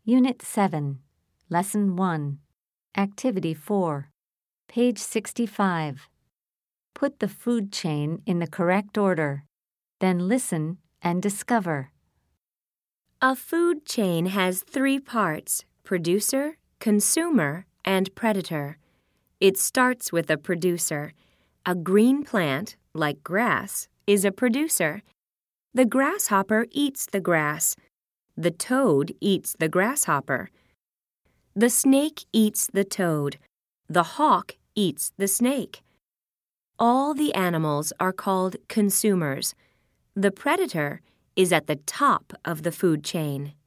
Unit 7, Lesson 1, Activity 4, page 65. Put the food chain in the correct order, then listen and discover. A food chain has 3 parts: producer, consumer, and predator. It starts with a producer. A green plant, like grass, is a producer. The grasshopper eats the grass. The toad eats the grasshopper. The snake eats the toad. The hawk eats the snake. All the animals are called consumers. The predator is at the top of the food chain.